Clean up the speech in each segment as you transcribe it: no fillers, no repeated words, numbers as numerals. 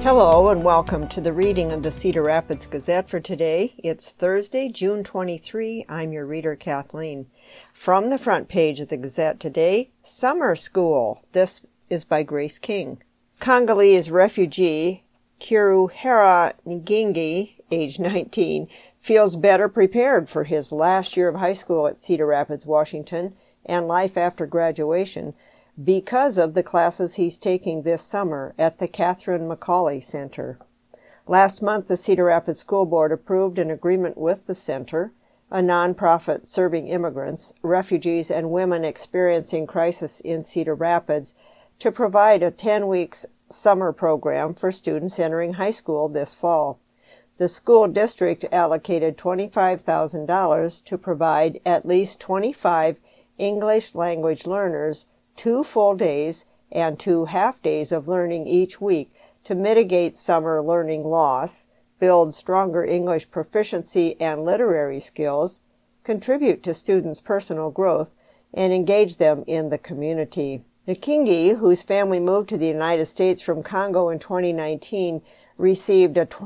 Hello and welcome to the reading of the Cedar Rapids Gazette for today. It's Thursday, June 23. I'm your reader, Kathleen. From the front page of the Gazette today, Summer School. This is by Grace King. Congolese refugee Kiruhera Ngingi, age 19, feels better prepared for his last year of high school at Cedar Rapids, Washington, and life after graduation because of the classes he's taking this summer at the Catherine McAuley Center. Last month, the Cedar Rapids School Board approved an agreement with the center, a nonprofit serving immigrants, refugees, and women experiencing crisis in Cedar Rapids, to provide a 10-week summer program for students entering high school this fall. The school district allocated $25,000 to provide at least 25 English language learners 2 full days and 2 half days of learning each week to mitigate summer learning loss, build stronger English proficiency and literary skills, contribute to students' personal growth, and engage them in the community. Nkingi, whose family moved to the United States from Congo in 2019, received a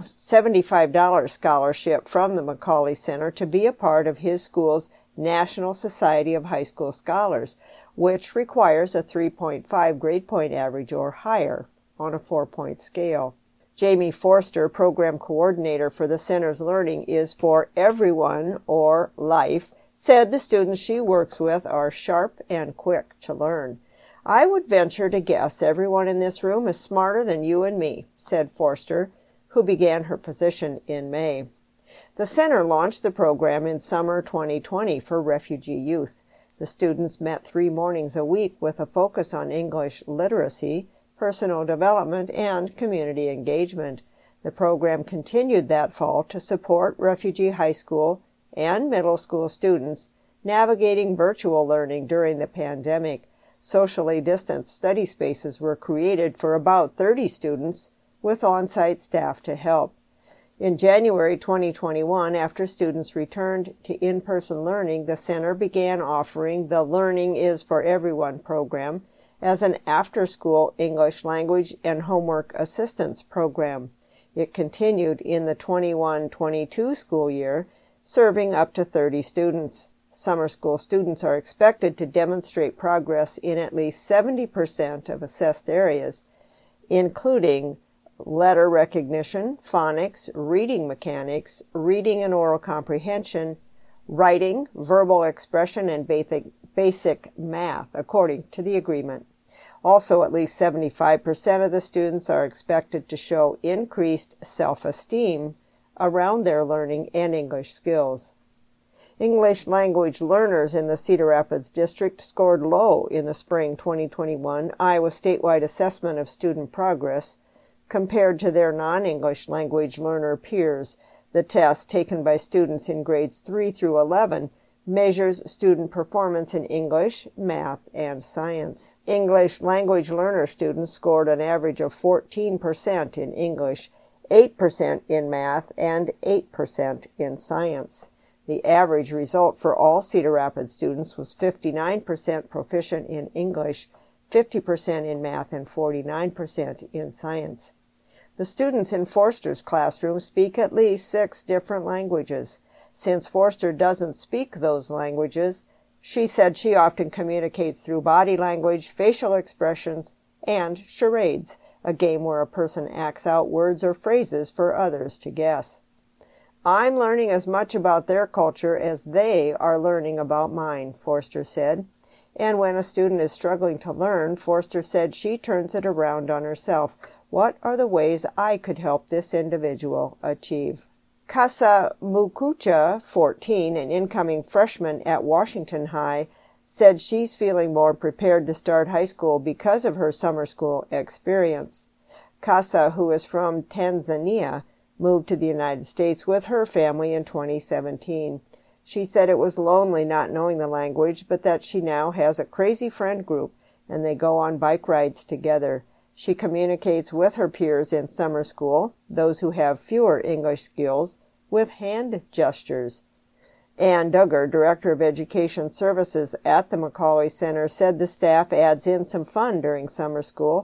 $75 scholarship from the McAuley Center to be a part of his school's National Society of High School Scholars, which requires a 3.5 grade point average or higher on a 4-point scale. Jamie Forster, program coordinator for the center's Learning is for Everyone, or LIFE, said the students she works with are sharp and quick to learn. "I would venture to guess everyone in this room is smarter than you and me," said Forster, who began her position in May. The center launched the program in summer 2020 for refugee youth. The students met 3 mornings a week with a focus on English literacy, personal development, and community engagement. The program continued that fall to support refugee high school and middle school students navigating virtual learning during the pandemic. Socially distanced study spaces were created for about 30 students with on-site staff to help. In January 2021, after students returned to in-person learning, the center began offering the Learning is for Everyone program as an after-school English language and homework assistance program. It continued in the 21-22 school year, serving up to 30 students. Summer school students are expected to demonstrate progress in at least 70% of assessed areas, including letter recognition, phonics, reading mechanics, reading and oral comprehension, writing, verbal expression, and basic math, according to the agreement. Also, at least 75% of the students are expected to show increased self-esteem around their learning and English skills. English language learners in the Cedar Rapids district scored low in the spring 2021 Iowa statewide assessment of student progress compared to their non-English language learner peers. The test, taken by students in grades 3 through 11, measures student performance in English, math, and science. English language learner students scored an average of 14% in English, 8% in math, and 8% in science. The average result for all Cedar Rapids students was 59% proficient in English, 50% in math, and 49% in science. The students in Forster's classroom speak at least 6 different languages. Since Forster doesn't speak those languages, she said she often communicates through body language, facial expressions, and charades, a game where a person acts out words or phrases for others to guess. "I'm learning as much about their culture as they are learning about mine," Forster said. And when a student is struggling to learn, Forster said she turns it around on herself. What are the ways I could help this individual achieve? Kasa Mukucha, 14, an incoming freshman at Washington High, said she's feeling more prepared to start high school because of her summer school experience. Kasa, who is from Tanzania, moved to the United States with her family in 2017. She said it was lonely not knowing the language, but that she now has a crazy friend group, and they go on bike rides together. She communicates with her peers in summer school, those who have fewer English skills, with hand gestures. Ann Duggar, Director of Education Services at the McAuley Center, said the staff adds in some fun during summer school.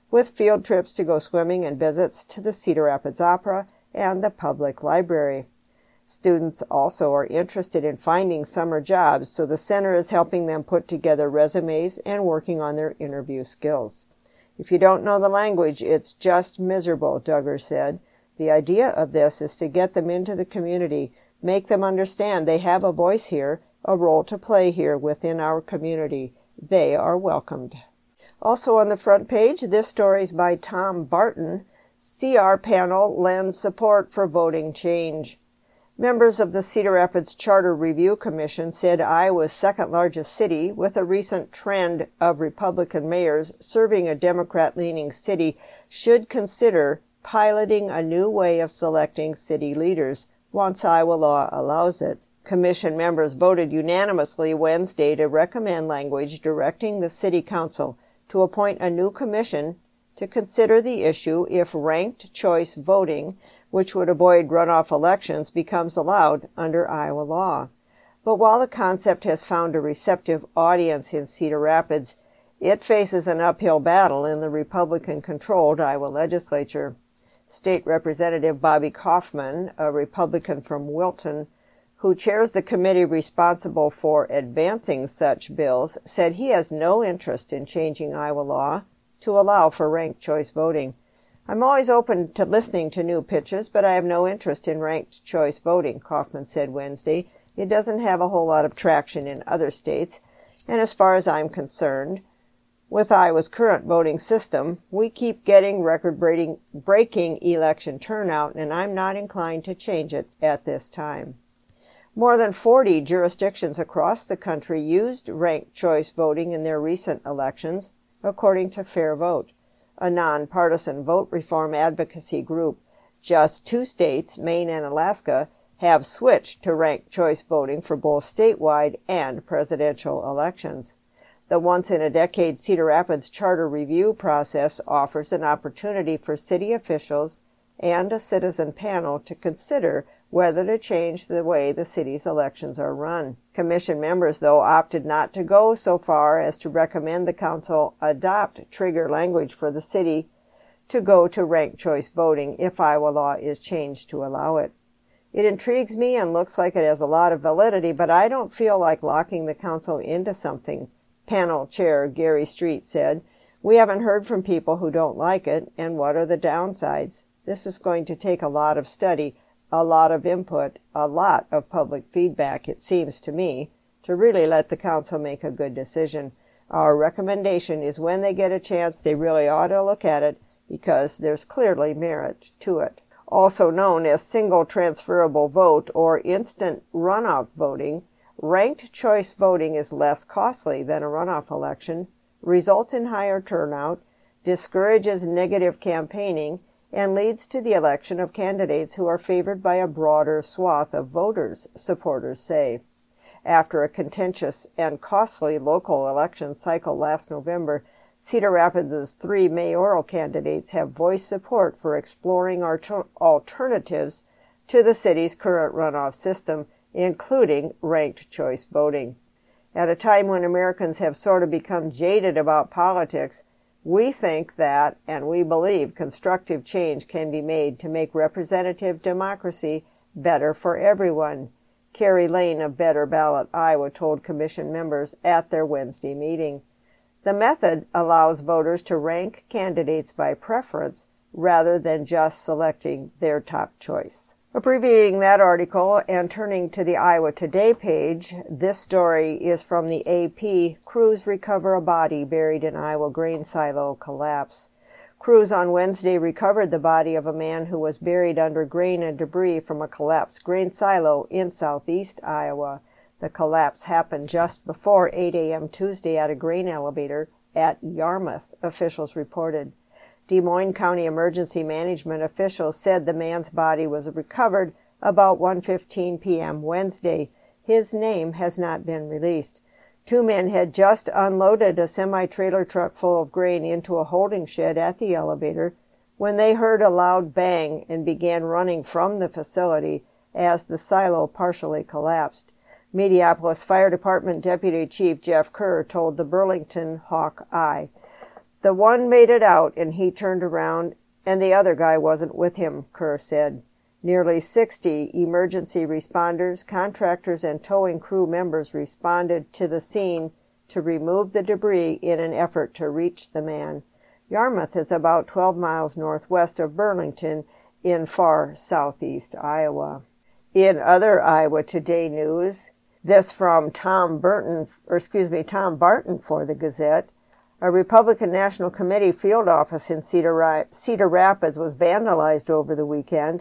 with field trips to go swimming and visits to the Cedar Rapids Opera and the public library. Students also are interested in finding summer jobs, so the center is helping them put together resumes and working on their interview skills. If you don't know the language, it's just miserable, Duggar said. The idea of this is to get them into the community, make them understand they have a voice here, a role to play here within our community. They are welcomed. Also on the front page, this story is by Tom Barton. CR panel lends support for voting change. Members of the Cedar Rapids Charter Review Commission said Iowa's second largest city, with a recent trend of Republican mayors serving a Democrat-leaning city, should consider piloting a new way of selecting city leaders once Iowa law allows it. Commission members voted unanimously Wednesday to recommend language directing the City Council to appoint a new commission to consider the issue if ranked choice voting, which would avoid runoff elections, becomes allowed under Iowa law. But while the concept has found a receptive audience in Cedar Rapids, it faces an uphill battle in the Republican-controlled Iowa legislature. State Representative Bobby Kaufman, a Republican from Wilton, who chairs the committee responsible for advancing such bills, said he has no interest in changing Iowa law to allow for ranked choice voting. I'm always open to listening to new pitches, but I have no interest in ranked choice voting, Kaufman said Wednesday. It doesn't have a whole lot of traction in other states, and as far as I'm concerned, with Iowa's current voting system, we keep getting record-breaking election turnout, and I'm not inclined to change it at this time. More than 40 jurisdictions across the country used ranked choice voting in their recent elections, according to Fair Vote, a nonpartisan vote reform advocacy group. Just 2 states, Maine and Alaska, have switched to ranked choice voting for both statewide and presidential elections. The once-in-a-decade Cedar Rapids Charter Review process offers an opportunity for city officials and a citizen panel to consider whether to change the way the city's elections are run. Commission members, though, opted not to go so far as to recommend the council adopt trigger language for the city to go to ranked choice voting if Iowa law is changed to allow it. It intrigues me and looks like it has a lot of validity, but I don't feel like locking the council into something, panel chair Gary Street said. We haven't heard from people who don't like it, and what are the downsides? This is going to take a lot of study, a lot of input, a lot of public feedback, it seems to me, to really let the council make a good decision. Our recommendation is when they get a chance, they really ought to look at it because there's clearly merit to it. Also known as single transferable vote or instant runoff voting, ranked choice voting is less costly than a runoff election, results in higher turnout, discourages negative campaigning, and leads to the election of candidates who are favored by a broader swath of voters, supporters say. After a contentious and costly local election cycle last November, Cedar Rapids' 3 mayoral candidates have voiced support for exploring alternatives to the city's current runoff system, including ranked choice voting. At a time when Americans have sort of become jaded about politics, we think that, and we believe, constructive change can be made to make representative democracy better for everyone, Carrie Lane of Better Ballot Iowa told commission members at their Wednesday meeting. The method allows voters to rank candidates by preference rather than just selecting their top choice. Abbreviating that article and turning to the Iowa Today page, this story is from the AP. Crews recover a body buried in Iowa grain silo collapse. Crews on Wednesday recovered the body of a man who was buried under grain and debris from a collapsed grain silo in southeast Iowa. The collapse happened just before 8 a.m. Tuesday at a grain elevator at Yarmouth, officials reported. Des Moines County Emergency Management officials said the man's body was recovered about 1:15 p.m. Wednesday. His name has not been released. 2 men had just unloaded a semi-trailer truck full of grain into a holding shed at the elevator when they heard a loud bang and began running from the facility as the silo partially collapsed. Mediapolis Fire Department Deputy Chief Jeff Kerr told the Burlington Hawkeye. The one made it out, and he turned around, and the other guy wasn't with him, Kerr said. Nearly 60 emergency responders, contractors, and towing crew members responded to the scene to remove the debris in an effort to reach the man. Yarmouth is about 12 miles northwest of Burlington in far southeast Iowa. In other Iowa Today news, this from Tom Barton for the Gazette. A Republican National Committee field office in Cedar Rapids was vandalized over the weekend.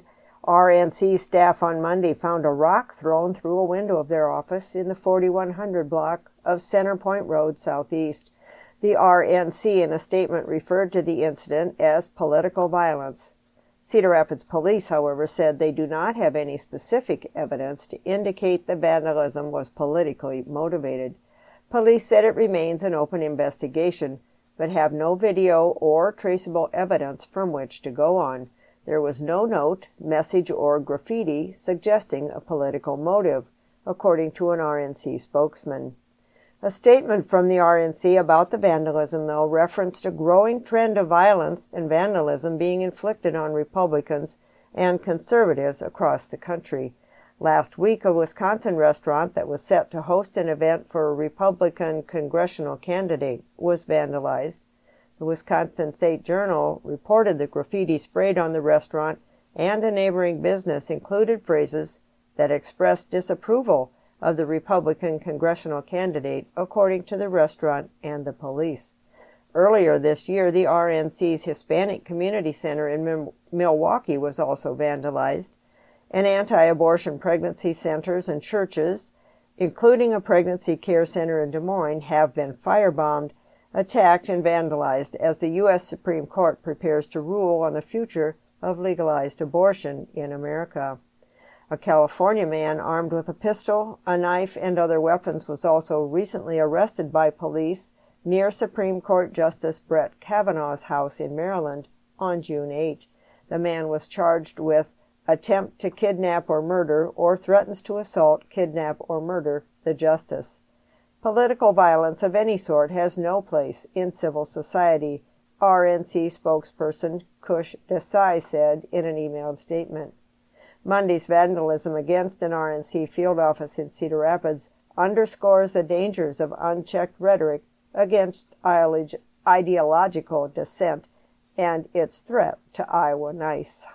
RNC staff on Monday found a rock thrown through a window of their office in the 4100 block of Center Point Road Southeast. The RNC in a statement referred to the incident as political violence. Cedar Rapids police, however, said they do not have any specific evidence to indicate the vandalism was politically motivated. Police said it remains an open investigation, but have no video or traceable evidence from which to go on. There was no note, message, or graffiti suggesting a political motive, according to an RNC spokesman. A statement from the RNC about the vandalism, though, referenced a growing trend of violence and vandalism being inflicted on Republicans and conservatives across the country. Last week, a Wisconsin restaurant that was set to host an event for a Republican congressional candidate was vandalized. The Wisconsin State Journal reported the graffiti sprayed on the restaurant and a neighboring business included phrases that expressed disapproval of the Republican congressional candidate, according to the restaurant and the police. Earlier this year, the RNC's Hispanic Community Center in Milwaukee was also vandalized, and anti-abortion pregnancy centers and churches, including a pregnancy care center in Des Moines, have been firebombed, attacked, and vandalized as the U.S. Supreme Court prepares to rule on the future of legalized abortion in America. A California man armed with a pistol, a knife, and other weapons was also recently arrested by police near Supreme Court Justice Brett Kavanaugh's house in Maryland on June 8. The man was charged with attempt to kidnap or murder or threatens to assault, kidnap, or murder the justice. Political violence of any sort has no place in civil society, RNC spokesperson Kush Desai said in an emailed statement. Monday's vandalism against an RNC field office in Cedar Rapids underscores the dangers of unchecked rhetoric against ideological dissent and its threat to Iowa nice.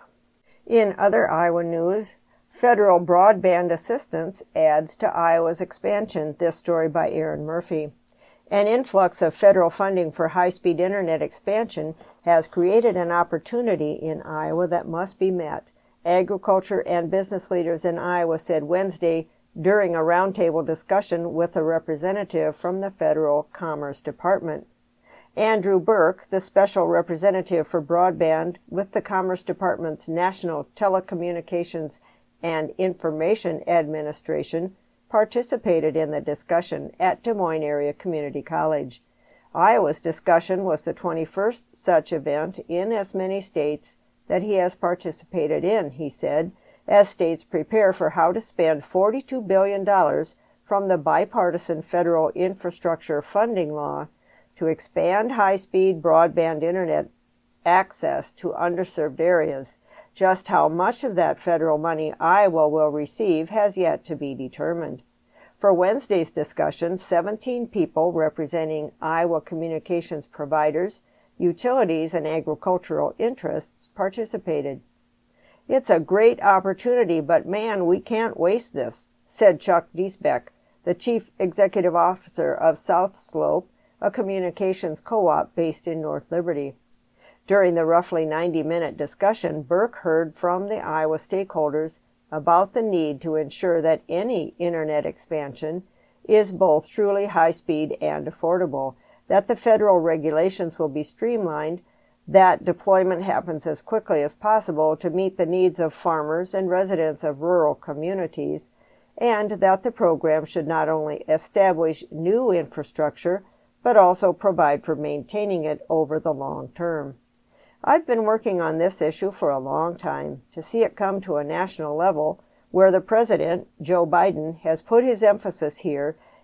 In other Iowa news, federal broadband assistance adds to Iowa's expansion. This story by Aaron Murphy. An influx of federal funding for high-speed internet expansion has created an opportunity in Iowa that must be met. Agriculture and business leaders in Iowa said Wednesday during a roundtable discussion with a representative from the Federal Commerce Department. Andrew Burke, the special representative for broadband with the Commerce Department's National Telecommunications and Information Administration, participated in the discussion at Des Moines Area Community College. Iowa's discussion was the 21st such event in as many states that he has participated in, he said, as states prepare for how to spend $42 billion from the bipartisan federal infrastructure funding law to expand high-speed broadband internet access to underserved areas. Just how much of that federal money Iowa will receive has yet to be determined. For Wednesday's discussion, 17 people representing Iowa communications providers, utilities, and agricultural interests participated. "It's a great opportunity, but man, we can't waste this," said Chuck Diesbeck, the chief executive officer of South Slope, a communications co-op based in North Liberty. During the roughly 90-minute discussion, Burke heard from the Iowa stakeholders about the need to ensure that any internet expansion is both truly high-speed and affordable, that the federal regulations will be streamlined, that deployment happens as quickly as possible to meet the needs of farmers and residents of rural communities, and that the program should not only establish new infrastructure, but also provide for maintaining it over the long term. "I've been working on this issue for a long time. To see it come to a national level, where the president, Joe Biden, has put his emphasis here,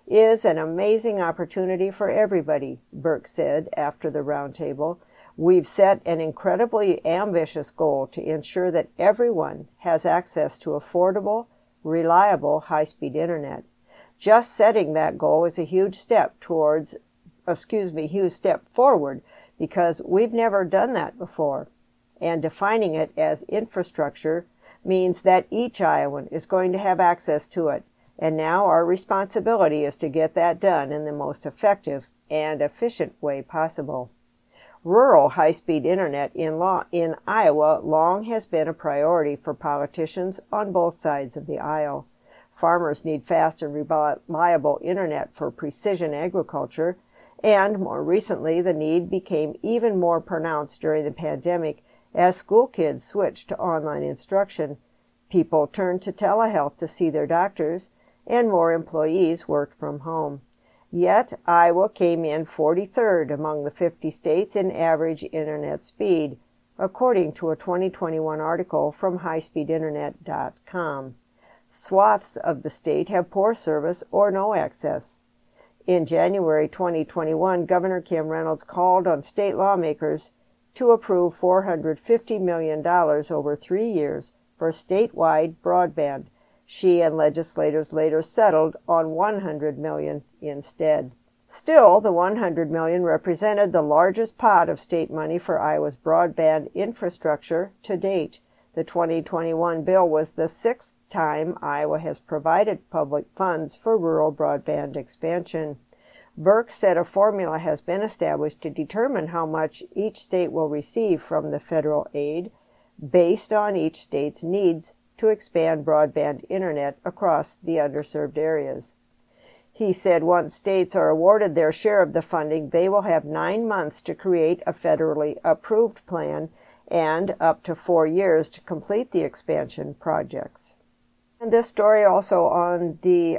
is an amazing opportunity for everybody, Burke said after the roundtable. We've set an incredibly ambitious goal to ensure that everyone has access to affordable, reliable, high-speed internet. Just setting that goal is a huge step forward, because we've never done that before. And defining it as infrastructure means that each Iowan is going to have access to it. And now our responsibility is to get that done in the most effective and efficient way possible. Rural high-speed internet in Iowa long has been a priority for politicians on both sides of the aisle. Farmers need fast and reliable internet for precision agriculture, and more recently the need became even more pronounced during the pandemic as school kids switched to online instruction. People turned to telehealth to see their doctors, and more employees worked from home. Yet, Iowa came in 43rd among the 50 states in average internet speed, according to a 2021 article from highspeedinternet.com. Swaths of the state have poor service or no access. In January 2021, Governor Kim Reynolds called on state lawmakers to approve $450 million over 3 years for statewide broadband. She and legislators later settled on $100 million instead. Still, the $100 million represented the largest pot of state money for Iowa's broadband infrastructure to date. The 2021 bill was the sixth time Iowa has provided public funds for rural broadband expansion. Burke said a formula has been established to determine how much each state will receive from the federal aid based on each state's needs to expand broadband internet across the underserved areas. He said once states are awarded their share of the funding, they will have 9 months to create a federally approved plan and up to 4 years to complete the expansion projects. And this story also on the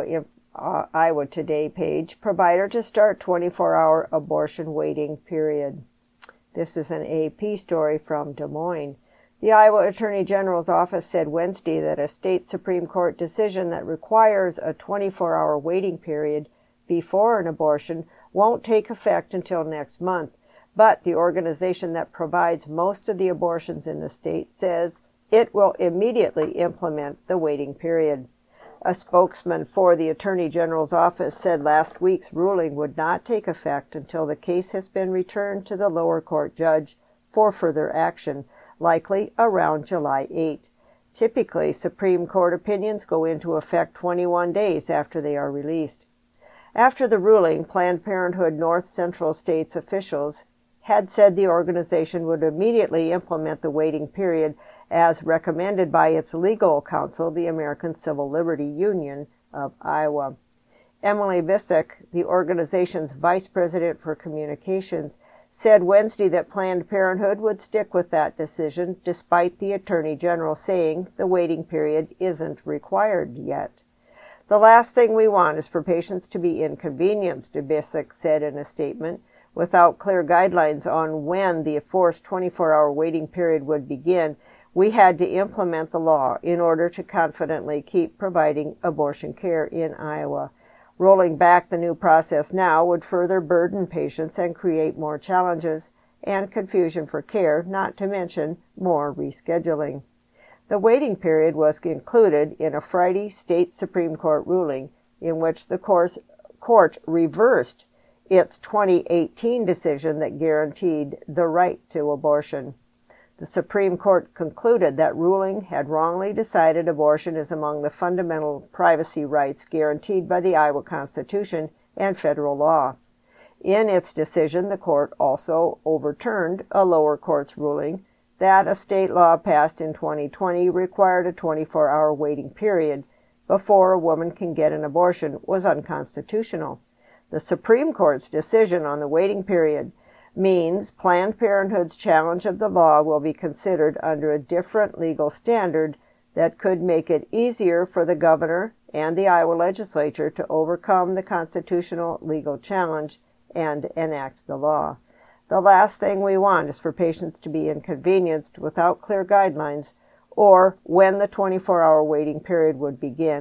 Iowa Today page, provider to start 24-hour abortion waiting period. This is an AP story from Des Moines. The Iowa Attorney General's office said Wednesday that a state Supreme Court decision that requires a 24-hour waiting period before an abortion won't take effect until next month, but the organization that provides most of the abortions in the state says it will immediately implement the waiting period. A spokesman for the Attorney General's office said last week's ruling would not take effect until the case has been returned to the lower court judge for further action, likely around July 8. Typically, Supreme Court opinions go into effect 21 days after they are released. After the ruling, Planned Parenthood North Central States officials had said the organization would immediately implement the waiting period as recommended by its legal counsel, the American Civil Liberty Union of Iowa. Emily Bissek, the organization's vice president for communications, said Wednesday that Planned Parenthood would stick with that decision despite the Attorney General saying the waiting period isn't required yet. The last thing we want is for patients to be inconvenienced, Bissek said in a statement. Without clear guidelines on when the forced 24-hour waiting period would begin, we had to implement the law in order to confidently keep providing abortion care in Iowa. Rolling back the new process now would further burden patients and create more challenges and confusion for care, not to mention more rescheduling. The waiting period was included in a Friday state Supreme Court ruling in which the court reversed its 2018 decision that guaranteed the right to abortion. The Supreme Court concluded that ruling had wrongly decided abortion is among the fundamental privacy rights guaranteed by the Iowa Constitution and federal law. In its decision, the court also overturned a lower court's ruling that a state law passed in 2020 required a 24-hour waiting period before a woman can get an abortion was unconstitutional. The Supreme Court's decision on the waiting period means Planned Parenthood's challenge of the law will be considered under a different legal standard that could make it easier for the governor and the Iowa legislature to overcome the constitutional legal challenge and enact the law. The last thing we want is for patients to be inconvenienced without clear guidelines or when the 24-hour waiting period would begin.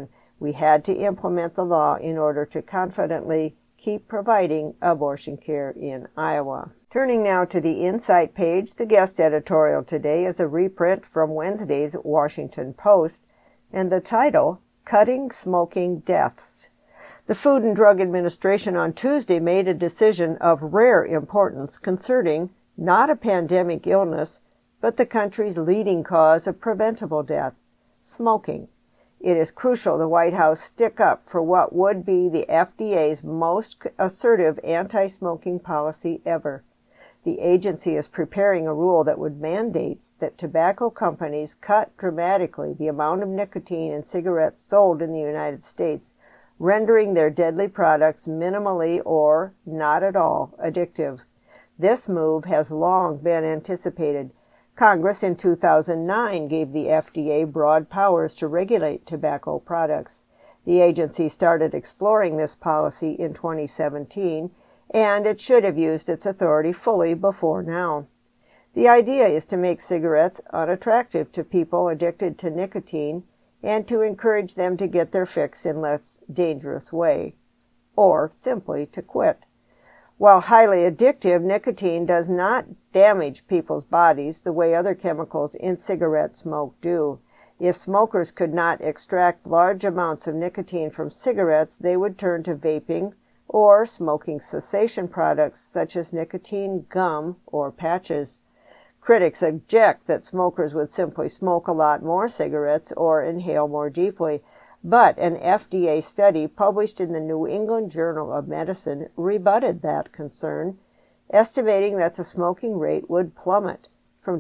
We had to implement the law in order to confidently keep providing abortion care in Iowa. Turning now to the Insight page, the guest editorial today is a reprint from Wednesday's Washington Post, and the title, Cutting Smoking Deaths. The Food and Drug Administration on Tuesday made a decision of rare importance concerning not a pandemic illness, but the country's leading cause of preventable death, smoking. It is crucial the White House stick up for what would be the FDA's most assertive anti-smoking policy ever. The agency is preparing a rule that would mandate that tobacco companies cut dramatically the amount of nicotine in cigarettes sold in the United States, rendering their deadly products minimally or not at all addictive. This move has long been anticipated. Congress in 2009 gave the FDA broad powers to regulate tobacco products. The agency started exploring this policy in 2017, and it should have used its authority fully before now. The idea is to make cigarettes unattractive to people addicted to nicotine and to encourage them to get their fix in less dangerous way, or simply to quit. While highly addictive, nicotine does not damage people's bodies the way other chemicals in cigarette smoke do. If smokers could not extract large amounts of nicotine from cigarettes, they would turn to vaping or smoking cessation products such as nicotine gum or patches. Critics object that smokers would simply smoke a lot more cigarettes or inhale more deeply, but an FDA study published in the New England Journal of Medicine rebutted that concern, estimating that the smoking rate would plummet from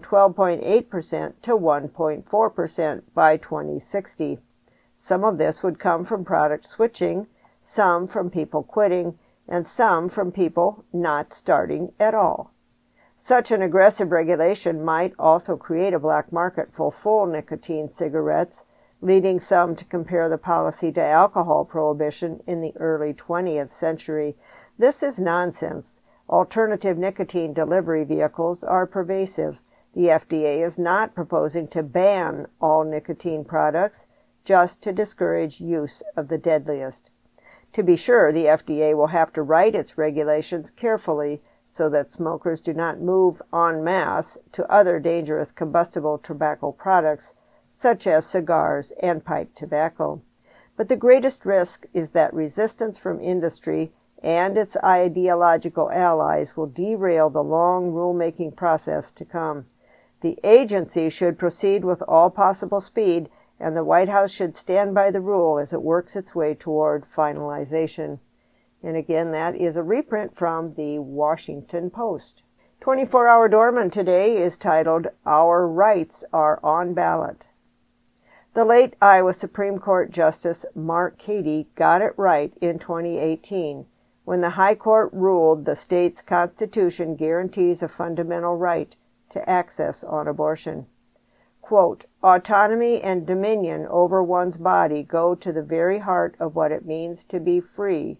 12.8% to 1.4% by 2060. Some of this would come from product switching, some from people quitting, and some from people not starting at all. Such an aggressive regulation might also create a black market for full nicotine cigarettes, leading some to compare the policy to alcohol prohibition in the early 20th century. This is nonsense. Alternative nicotine delivery vehicles are pervasive. The FDA is not proposing to ban all nicotine products, just to discourage use of the deadliest. To be sure, the FDA will have to write its regulations carefully so that smokers do not move en masse to other dangerous combustible tobacco products, such as cigars and pipe tobacco. But the greatest risk is that resistance from industry and its ideological allies will derail the long rulemaking process to come. The agency should proceed with all possible speed, and the White House should stand by the rule as it works its way toward finalization. And again, that is a reprint from the Washington Post. 24-Hour Doorman today is titled, Our Rights Are on Ballot. The late Iowa Supreme Court Justice Mark Cady got it right in 2018 when the High Court ruled the state's constitution guarantees a fundamental right to access on abortion. Quote, autonomy and dominion over one's body go to the very heart of what it means to be free.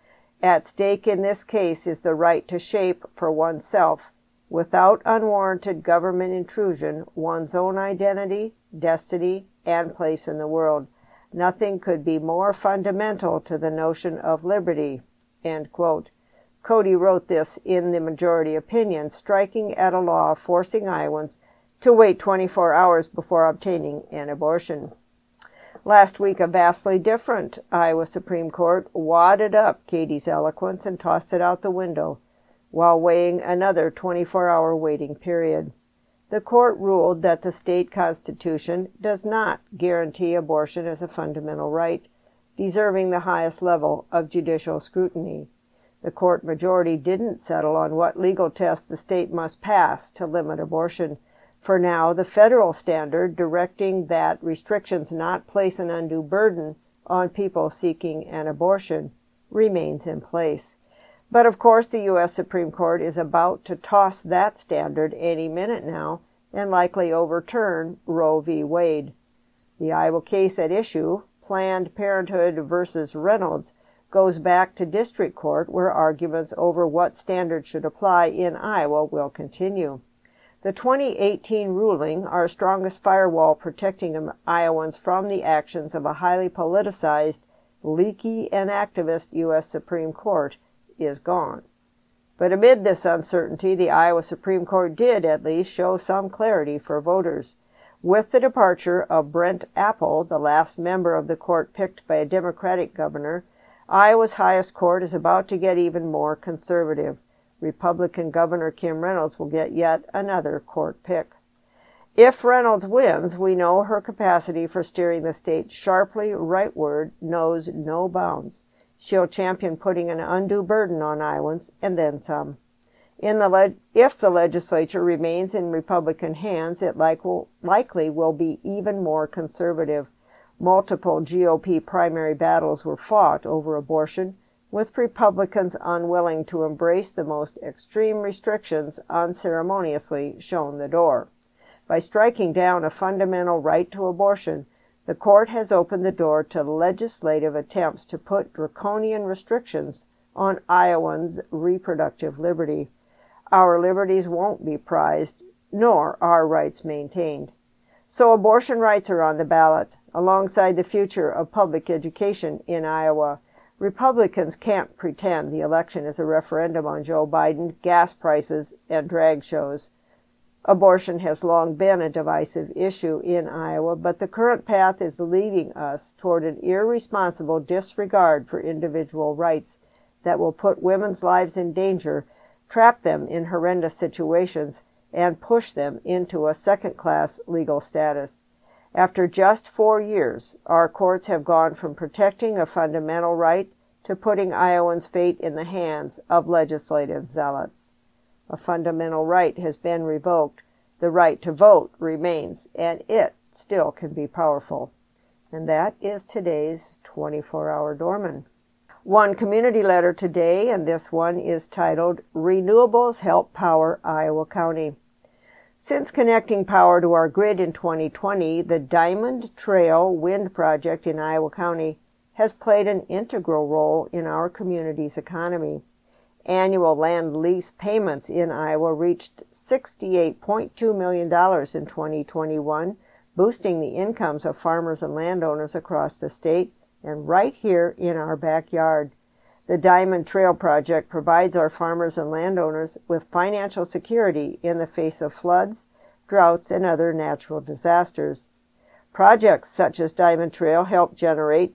At stake in this case is the right to shape for oneself, without unwarranted government intrusion, one's own identity, destiny, and place in the world. Nothing could be more fundamental to the notion of liberty. End quote. Cody wrote this in the majority opinion, striking at a law forcing Iowans to wait 24 hours before obtaining an abortion. Last week, a vastly different Iowa Supreme Court wadded up Cady's eloquence and tossed it out the window while weighing another 24-hour waiting period. The court ruled that the state constitution does not guarantee abortion as a fundamental right, deserving the highest level of judicial scrutiny. The court majority didn't settle on what legal test the state must pass to limit abortion. For now, the federal standard directing that restrictions not place an undue burden on people seeking an abortion remains in place. But of course, the U.S. Supreme Court is about to toss that standard any minute now and likely overturn Roe v. Wade. The Iowa case at issue, Planned Parenthood versus Reynolds, goes back to district court where arguments over what standard should apply in Iowa will continue. The 2018 ruling, our strongest firewall protecting Iowans from the actions of a highly politicized, leaky, and activist U.S. Supreme Court, is gone. But amid this uncertainty, the Iowa Supreme Court did at least show some clarity for voters. With the departure of Brent Apple, the last member of the court picked by a Democratic governor, Iowa's highest court is about to get even more conservative. Republican Governor Kim Reynolds will get yet another court pick. If Reynolds wins, we know her capacity for steering the state sharply rightward knows no bounds. She'll champion putting an undue burden on Iowans, and then some. If the legislature remains in Republican hands, it likely will be even more conservative. Multiple GOP primary battles were fought over abortion, with Republicans unwilling to embrace the most extreme restrictions unceremoniously shown the door. By striking down a fundamental right to abortion, the court has opened the door to legislative attempts to put draconian restrictions on Iowans' reproductive liberty. Our liberties won't be prized, nor our rights maintained. So abortion rights are on the ballot, alongside the future of public education in Iowa. Republicans can't pretend the election is a referendum on Joe Biden, gas prices, and drag shows. Abortion has long been a divisive issue in Iowa, but the current path is leading us toward an irresponsible disregard for individual rights that will put women's lives in danger, trap them in horrendous situations, and push them into a second-class legal status. After just 4 years, our courts have gone from protecting a fundamental right to putting Iowans' fate in the hands of legislative zealots. A fundamental right has been revoked. The right to vote remains, and it still can be powerful. And that is today's 24-hour doorman. One community letter today, and this one is titled, Renewables Help Power Iowa County. Since connecting power to our grid in 2020, the Diamond Trail Wind Project in Iowa County has played an integral role in our community's economy. Annual land lease payments in Iowa reached $68.2 million in 2021, boosting the incomes of farmers and landowners across the state and right here in our backyard. The Diamond Trail Project provides our farmers and landowners with financial security in the face of floods, droughts, and other natural disasters. Projects such as Diamond Trail help generate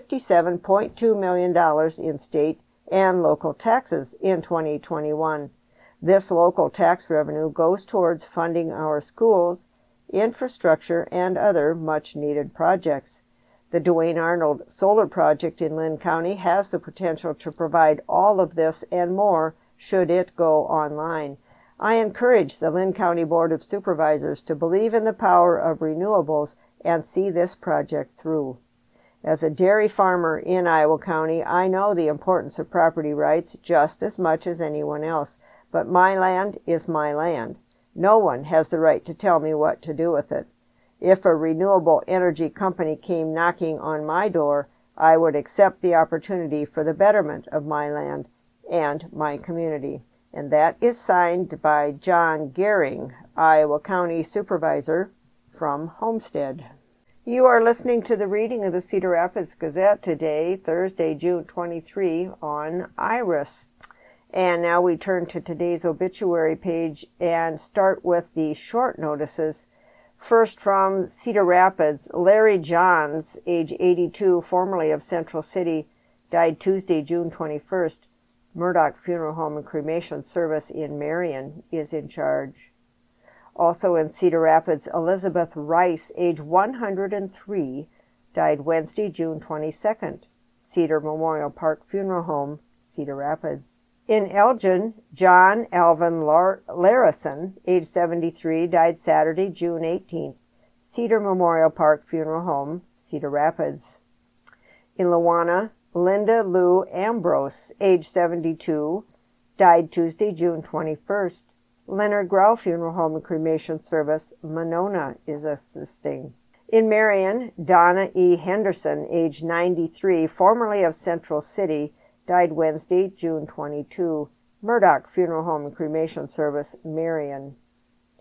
$57.2 million in state and local taxes in 2021. This local tax revenue goes towards funding our schools, infrastructure, and other much-needed projects. The Duane Arnold Solar Project in Linn County has the potential to provide all of this and more should it go online. I encourage the Linn County Board of Supervisors to believe in the power of renewables and see this project through. As a dairy farmer in Iowa County, I know the importance of property rights just as much as anyone else, but my land is my land. No one has the right to tell me what to do with it. If a renewable energy company came knocking on my door, I would accept the opportunity for the betterment of my land and my community. And that is signed by John Gehring, Iowa County Supervisor from Homestead. You are listening to the reading of the Cedar Rapids Gazette today, Thursday, June 23, on Iris. And now we turn to today's obituary page and start with the short notices. First, from Cedar Rapids, Larry Johns, age 82, formerly of Central City, died Tuesday, June 21st. Murdoch Funeral Home and Cremation Service in Marion is in charge. Also in Cedar Rapids, Elizabeth Rice, age 103, died Wednesday, June 22nd. Cedar Memorial Park Funeral Home, Cedar Rapids. In Elgin, John Alvin Larison, age 73, died Saturday, June 18th. Cedar Memorial Park Funeral Home, Cedar Rapids. In Lewana, Linda Lou Ambrose, age 72, died Tuesday, June 21st. Leonard Grau Funeral Home and Cremation Service, Monona, is assisting. In Marion, Donna E. Henderson, age 93, formerly of Central City, died Wednesday, June 22. Murdoch Funeral Home and Cremation Service, Marion.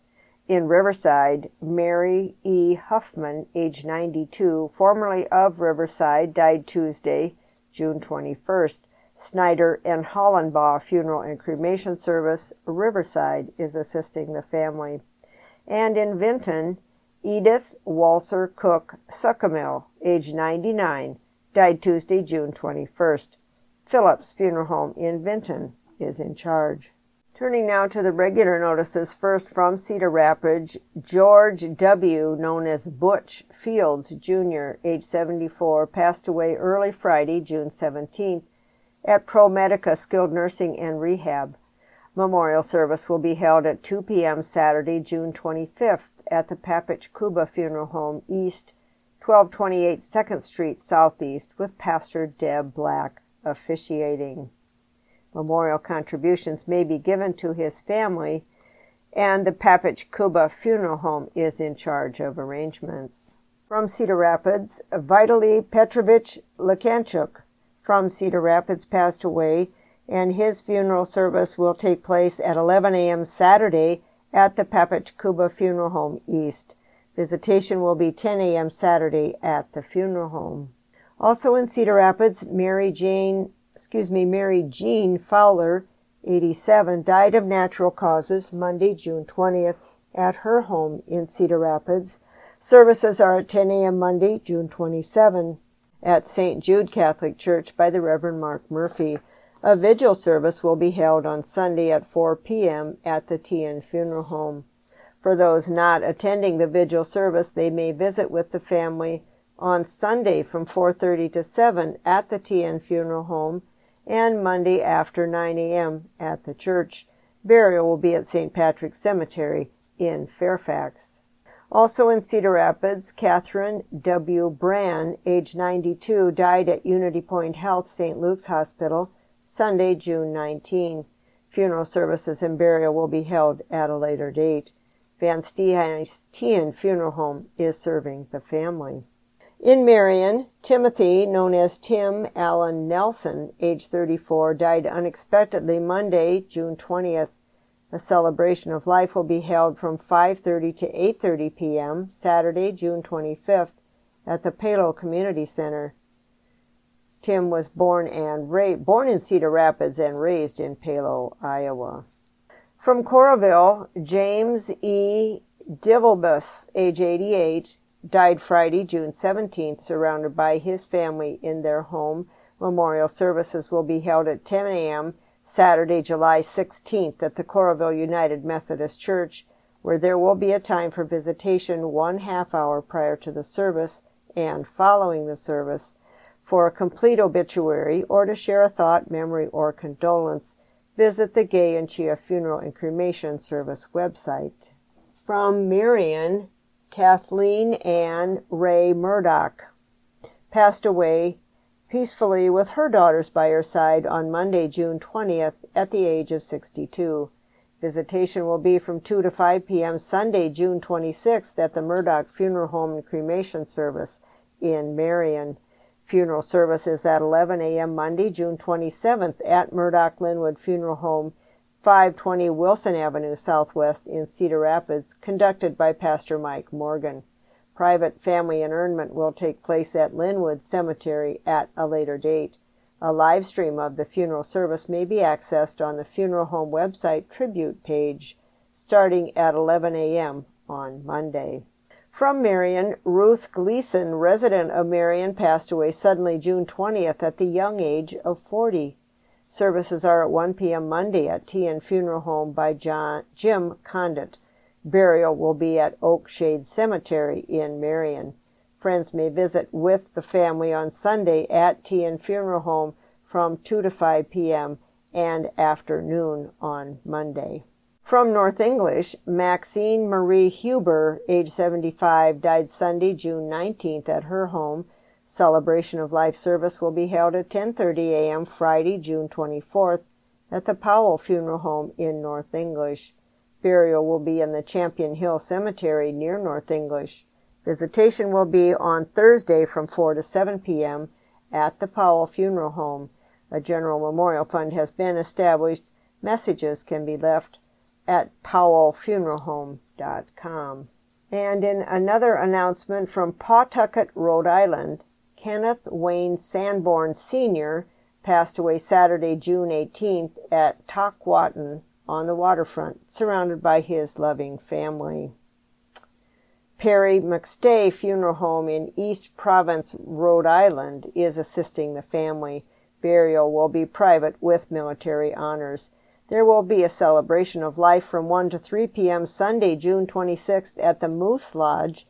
In Riverside, Mary E. Huffman, age 92, formerly of Riverside, died Tuesday, June 21st. Snyder and Hollenbaugh Funeral and Cremation Service, Riverside, is assisting the family. And in Vinton, Edith Walser Cook Suckamil, age 99, died Tuesday, June 21st. Phillips Funeral Home in Vinton is in charge. Turning now to the regular notices, first from Cedar Rapids, George W., known as Butch Fields, Jr., age 74, passed away early Friday, June 17th, at ProMedica Skilled Nursing and Rehab. Memorial service will be held at 2 p.m. Saturday, June 25th, at the Papich Cuba Funeral Home East, 1228 2nd Street Southeast, with Pastor Deb Black officiating. Memorial contributions may be given to his family, and the Papich Cuba Funeral Home is in charge of arrangements. From Cedar Rapids, Vitaly Petrovich Lekanchuk from Cedar Rapids passed away, and his funeral service will take place at 11 a.m. Saturday at the Papich Cuba Funeral Home East. Visitation will be 10 a.m. Saturday at the funeral home. Also in Cedar Rapids, Mary Jean Fowler, 87, died of natural causes Monday, June 20th, at her home in Cedar Rapids. Services are at 10 a.m. Monday, June 27, at St. Jude Catholic Church by the Reverend Mark Murphy. A vigil service will be held on Sunday at 4 p.m. at the TN Funeral Home. For those not attending the vigil service, they may visit with the family on Sunday from 4:30 to 7 at the TN Funeral Home, and Monday after 9 a.m. at the church. Burial will be at St. Patrick's Cemetery in Fairfax. Also in Cedar Rapids, Catherine W. Brand, age 92, died at Unity Point Health St. Luke's Hospital, Sunday, June 19. Funeral services and burial will be held at a later date. Van Stien Funeral Home is serving the family. In Marion, Timothy, known as Tim Allen Nelson, age 34, died unexpectedly Monday, June 20th. A celebration of life will be held from 5:30 to 8:30 p.m. Saturday, June 25th, at the Palo Community Center. Tim was born in Cedar Rapids and raised in Palo, Iowa. From Coralville, James E. Divelbus, age 88, died Friday, June 17th, surrounded by his family in their home. Memorial services will be held at 10 a.m. Saturday, July 16th at the Coralville United Methodist Church, where there will be a time for visitation 1/2 hour prior to the service and following the service. For a complete obituary or to share a thought, memory, or condolence, visit the Gay and Chia Funeral and Cremation Service website. From Marion, Kathleen Ann Ray Murdoch passed away peacefully with her daughters by her side on Monday, June 20th, at the age of 62. Visitation will be from 2 to 5 p.m. Sunday, June 26th, at the Murdoch Funeral Home and Cremation Service in Marion. Funeral service is at 11 a.m. Monday, June 27th, at Murdoch Linwood Funeral Home, 520 Wilson Avenue Southwest in Cedar Rapids, conducted by Pastor Mike Morgan. Private family interment will take place at Linwood Cemetery at a later date. A live stream of the funeral service may be accessed on the funeral home website tribute page, starting at 11 a.m. on Monday. From Marion, Ruth Gleason, resident of Marion, passed away suddenly June 20th at the young age of 40. Services are at 1 p.m. Monday at TN Funeral Home by Jim Condit. Burial will be at Oakshade Cemetery in Marion. Friends may visit with the family on Sunday at TN Funeral Home from 2 to 5 p.m. and afternoon on Monday. From North English, Maxine Marie Huber, age 75, died Sunday, June 19th at her home. Celebration of life service will be held at 10:30 a.m. Friday, June 24th, at the Powell Funeral Home in North English. Burial will be in the Champion Hill Cemetery near North English. Visitation will be on Thursday from 4 to 7 p.m. at the Powell Funeral Home. A general memorial fund has been established. Messages can be left at powellfuneralhome.org. www.iowacityhigh.com. And in another announcement from Pawtucket, Rhode Island, Kenneth Wayne Sanborn Sr. passed away Saturday, June 18th at Tockwaughton on the waterfront, surrounded by his loving family. Perry McStay Funeral Home in East Providence, Rhode Island, is assisting the family. Burial will be private with military honors. There will be a celebration of life from 1 to 3 p.m. Sunday, June 26th at the Moose Lodge,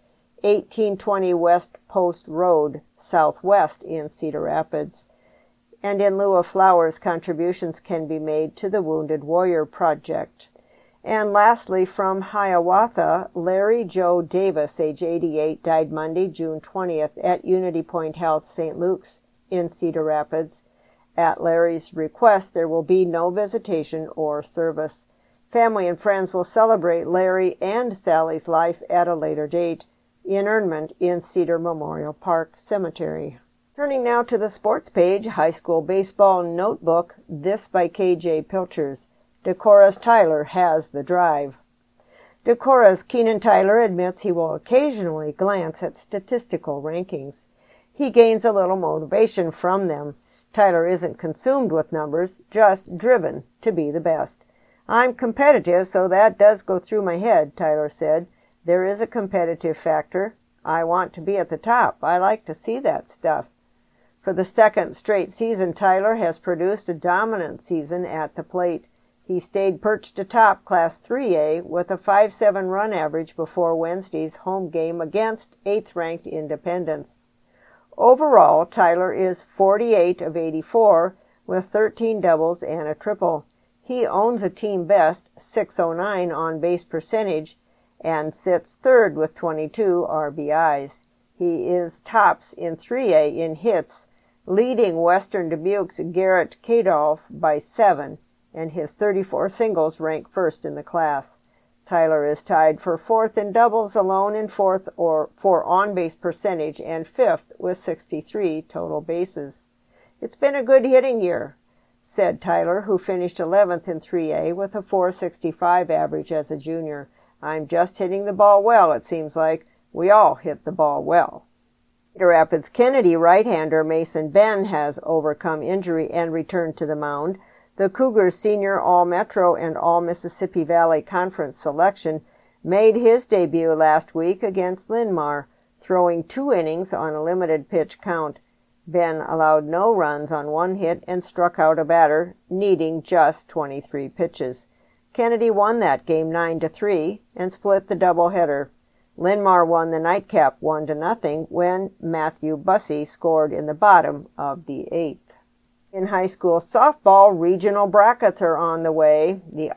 1820 West Post Road, Southwest in Cedar Rapids. And in lieu of flowers, contributions can be made to the Wounded Warrior Project. And lastly, from Hiawatha, Larry Joe Davis, age 88, died Monday, June 20th at Unity Point Health, St. Luke's in Cedar Rapids. At Larry's request, there will be no visitation or service. Family and friends will celebrate Larry and Sally's life at a later date, interment in Cedar Memorial Park Cemetery. Turning now to the sports page, high school baseball notebook, this by K.J. Pilchers. Decorah's Tyler has the drive. Decorah's Keenan Tyler admits he will occasionally glance at statistical rankings. He gains a little motivation from them. Tyler isn't consumed with numbers, just driven to be the best. I'm competitive, so that does go through my head, Tyler said. There is a competitive factor. I want to be at the top. I like to see that stuff. For the second straight season, Tyler has produced a dominant season at the plate. He stayed perched atop Class 3A with a 5.7 run average before Wednesday's home game against 8th-ranked Independence. Overall, Tyler is 48 of 84 with 13 doubles and a triple. He owns a team best, .609 on-base percentage, and sits third with 22 RBIs. He is tops in 3A in hits, leading Western Dubuque's Garrett Kadolf by 7, and his 34 singles rank first in the class. Tyler is tied for fourth in doubles, alone in fourth for on-base percentage, and fifth with 63 total bases. It's been a good hitting year, said Tyler, who finished 11th in 3A with a .465 average as a junior. I'm just hitting the ball well, it seems like. We all hit the ball well. Cedar Rapids Kennedy right-hander Mason Ben has overcome injury and returned to the mound. The Cougars' senior All-Metro and All-Mississippi Valley Conference selection made his debut last week against Linn-Mar, throwing 2 innings on a limited pitch count. Ben allowed no runs on 1 hit and struck out a batter, needing just 23 pitches. Kennedy won that game 9-3 and split the doubleheader. Linn-Mar won the nightcap 1-0 when Matthew Bussey scored in the bottom of the 8th. In high school softball, regional brackets are on the way. The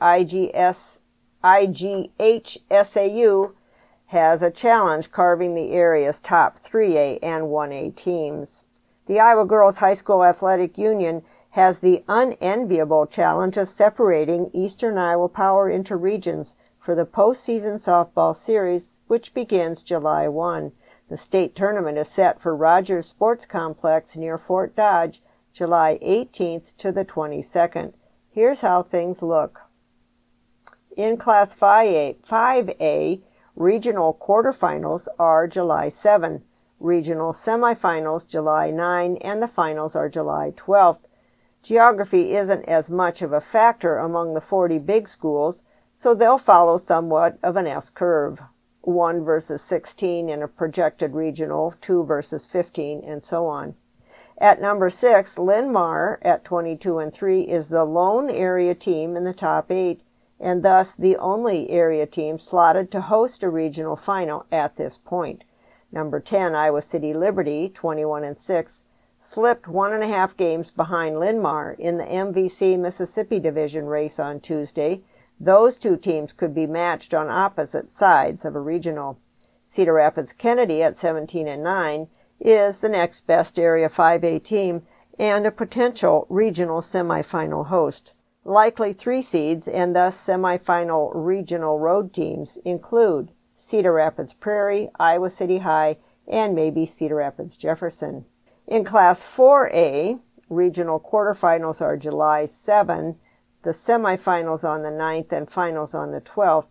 IGHSAU has a challenge carving the area's top 3A and 1A teams. The Iowa Girls High School Athletic Union has the unenviable challenge of separating Eastern Iowa Power into regions for the postseason softball series, which begins July 1. The state tournament is set for Rogers Sports Complex near Fort Dodge, July 18th to the 22nd. Here's how things look. In Class 5A, regional quarterfinals are July 7, regional semifinals July 9, and the finals are July 12th. Geography isn't as much of a factor among the 40 big schools, so they'll follow somewhat of an S-curve. 1 versus 16 in a projected regional, 2 versus 15, and so on. At number 6, Linn-Mar at 22-3 is the lone area team in the top 8, and thus the only area team slotted to host a regional final at this point. Number 10, Iowa City Liberty, 21-6, slipped 1.5 games behind Linn-Mar in the MVC Mississippi Division race on Tuesday. Those 2 teams could be matched on opposite sides of a regional. Cedar Rapids Kennedy at 17-9 is the next best Area 5A team and a potential regional semifinal host. Likely 3 seeds and thus semifinal regional road teams include Cedar Rapids Prairie, Iowa City High, and maybe Cedar Rapids Jefferson. In Class 4A, regional quarterfinals are July 7, the semifinals on the 9th and finals on the 12th.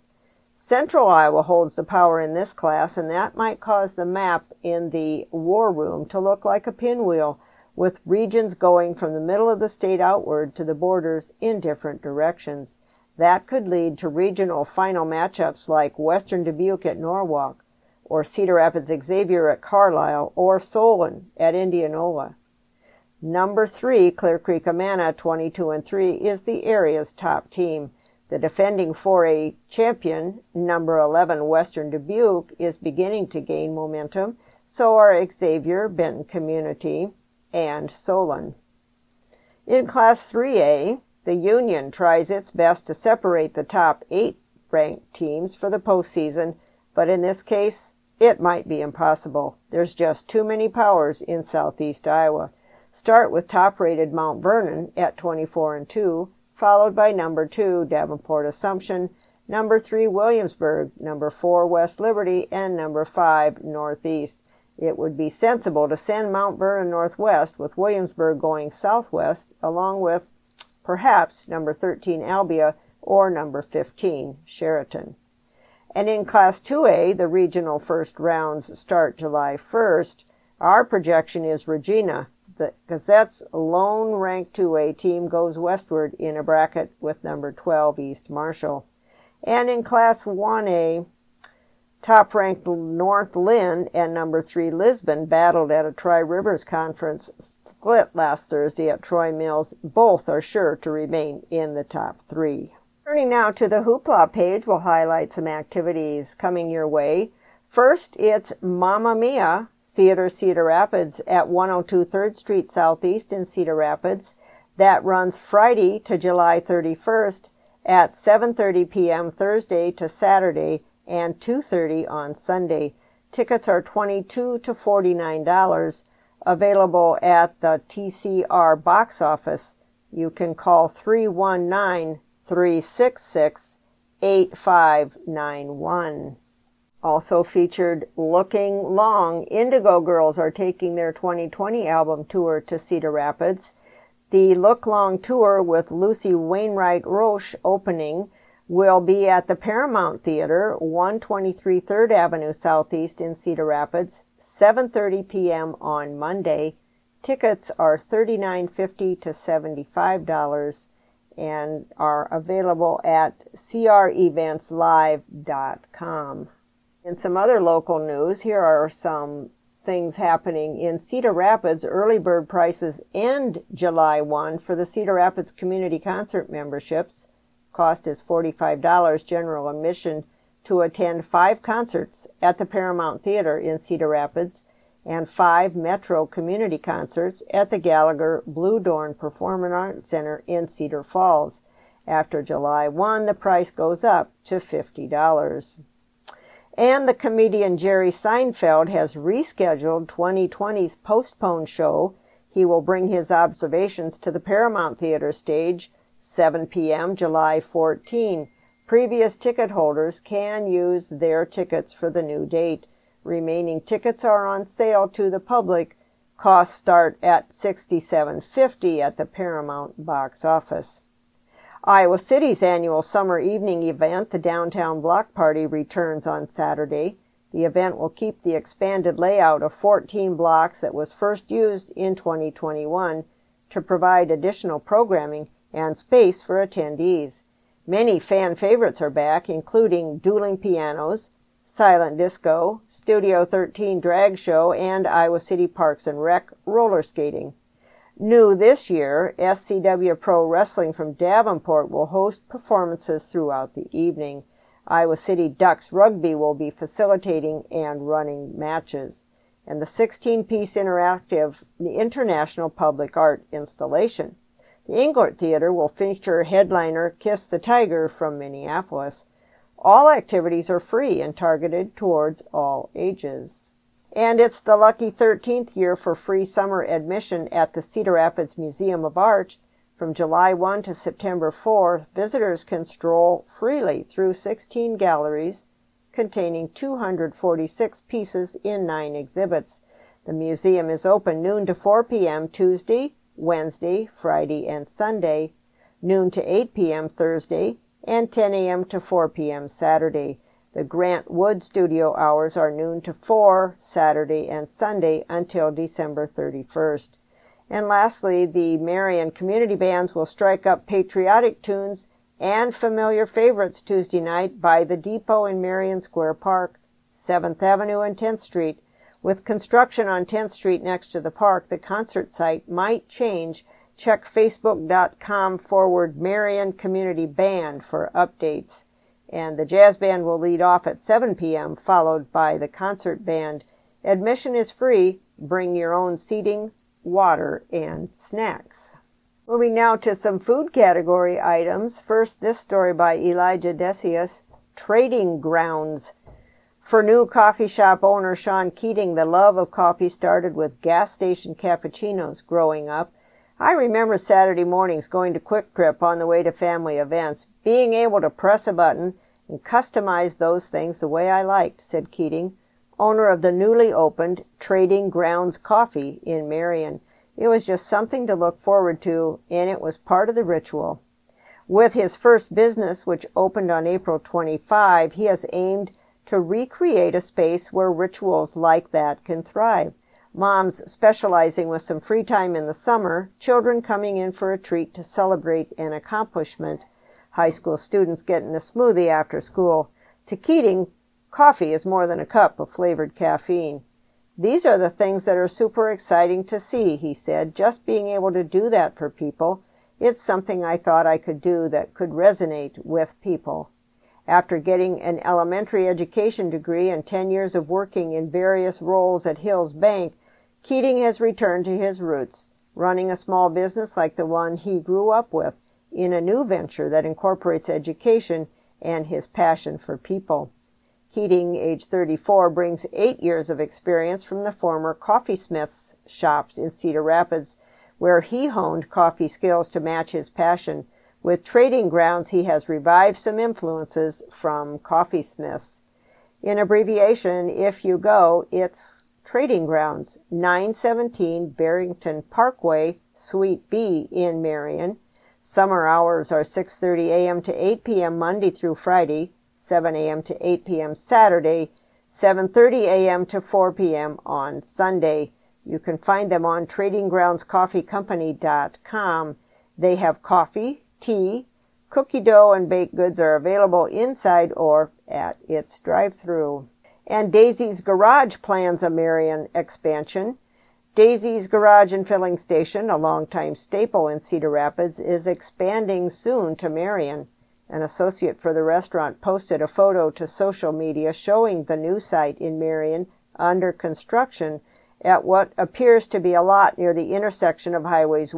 Central Iowa holds the power in this class, and that might cause the map in the war room to look like a pinwheel, with regions going from the middle of the state outward to the borders in different directions. That could lead to regional final matchups like Western Dubuque at Norwalk, or Cedar Rapids Xavier at Carlisle, or Solon at Indianola. Number 3, Clear Creek Amana, 22-3, is the area's top team. The defending 4A champion, number 11, Western Dubuque, is beginning to gain momentum. So are Xavier, Benton Community, and Solon. In Class 3A, the Union tries its best to separate the top 8 ranked teams for the postseason, but in this case, it might be impossible. There's just too many powers in southeast Iowa. Start with top-rated Mount Vernon at 24-2, followed by number 2, Davenport Assumption, number 3, Williamsburg, number 4, West Liberty, and number 5, Northeast. It would be sensible to send Mount Vernon northwest, with Williamsburg going southwest, along with perhaps number 13, Albia, or number 15, Sheraton. And in Class 2A, the regional first rounds start July 1st. Our projection is Regina. The Gazette's lone ranked 2A team goes westward in a bracket with number 12, East Marshall. And in Class 1A, top-ranked North Lynn and number 3 Lisbon battled at a Tri-Rivers Conference split last Thursday at Troy Mills. Both are sure to remain in the top 3. Turning now to the Hoopla page, we'll highlight some activities coming your way. First, it's Mamma Mia! Theater Cedar Rapids at 102 3rd Street Southeast in Cedar Rapids. That runs Friday to July 31st at 7:30 p.m. Thursday to Saturday and 2:30 on Sunday. Tickets are $22 to $49, available at the TCR box office. You can call 319-366-8591. Also featured Looking Long. Indigo Girls are taking their 2020 album tour to Cedar Rapids. The Look Long tour with Lucy Wainwright Roche opening will be at the Paramount Theater, 123 3rd Avenue Southeast in Cedar Rapids, 7:30 p.m. on Monday. Tickets are $39.50 to $75 and are available at creventslive.com. In some other local news, here are some things happening in Cedar Rapids. Early bird prices end July 1 for the Cedar Rapids Community Concert memberships. Cost is $45 general admission to attend 5 concerts at the Paramount Theater in Cedar Rapids and 5 Metro community concerts at the Gallagher Blue Dorn Performing Arts Center in Cedar Falls. After July 1, the price goes up to $50. And the comedian Jerry Seinfeld has rescheduled 2020's postponed show. He will bring his observations to the Paramount Theater stage, 7 p.m. July 14. Previous ticket holders can use their tickets for the new date. Remaining tickets are on sale to the public. Costs start at $67.50 at the Paramount box office. Iowa City's annual summer evening event, the Downtown Block Party, returns on Saturday. The event will keep the expanded layout of 14 blocks that was first used in 2021 to provide additional programming and space for attendees. Many fan favorites are back, including Dueling Pianos, Silent Disco, Studio 13 Drag Show, and Iowa City Parks and Rec roller skating. New this year, SCW Pro Wrestling from Davenport will host performances throughout the evening. Iowa City Ducks Rugby will be facilitating and running matches. And the 16-piece interactive International Public Art installation. The Englert Theater will feature headliner Kiss the Tiger from Minneapolis. All activities are free and targeted towards all ages. And it's the lucky 13th year for free summer admission at the Cedar Rapids Museum of Art. From July 1 to September 4, visitors can stroll freely through 16 galleries containing 246 pieces in 9 exhibits. The museum is open noon to 4 p.m. Tuesday, Wednesday, Friday, and Sunday, noon to 8 p.m. Thursday, and 10 a.m. to 4 p.m. Saturday. The Grant Wood studio hours are noon to 4 Saturday and Sunday until December 31st. And lastly, the Marion Community Bands will strike up patriotic tunes and familiar favorites Tuesday night by the Depot in Marion Square Park, 7th Avenue and 10th Street. With construction on 10th Street next to the park, the concert site might change. Check facebook.com/Marion Community Band for updates. And the jazz band will lead off at 7 p.m., followed by the concert band. Admission is free. Bring your own seating, water, and snacks. Moving now to some food category items. First, this story by Elijah Decius, Trading Grounds. For new coffee shop owner Sean Keating, the love of coffee started with gas station cappuccinos growing up. I remember Saturday mornings going to Quick Trip on the way to family events, being able to press a button and customize those things the way I liked, said Keating, owner of the newly opened Trading Grounds Coffee in Marion. It was just something to look forward to, and it was part of the ritual. With his first business, which opened on April 25, he has aimed to recreate a space where rituals like that can thrive. Moms specializing with some free time in the summer, children coming in for a treat to celebrate an accomplishment, high school students getting a smoothie after school. To Keating, coffee is more than a cup of flavored caffeine. These are the things that are super exciting to see, he said, just being able to do that for people. It's something I thought I could do that could resonate with people. After getting an elementary education degree and 10 years of working in various roles at Hills Bank, Keating has returned to his roots, running a small business like the one he grew up with, in a new venture that incorporates education and his passion for people. Keating, age 34, brings 8 years of experience from the former Coffeesmith's shops in Cedar Rapids, where he honed coffee skills to match his passion. With Trading Grounds, he has revived some influences from Coffeesmiths. In abbreviation, if you go, it's Trading Grounds, 917 Barrington Parkway, Suite B in Marion. Summer hours are 6:30 a.m. to 8 p.m. Monday through Friday, 7 a.m. to 8 p.m. Saturday, 7:30 a.m. to 4 p.m. on Sunday. You can find them on tradinggroundscoffeecompany.com. They have coffee, tea, cookie dough, and baked goods are available inside or at its drive-thru. And Daisy's Garage plans a Marion expansion. Daisy's Garage and Filling Station, a longtime staple in Cedar Rapids, is expanding soon to Marion. An associate for the restaurant posted a photo to social media showing the new site in Marion under construction at what appears to be a lot near the intersection of Highways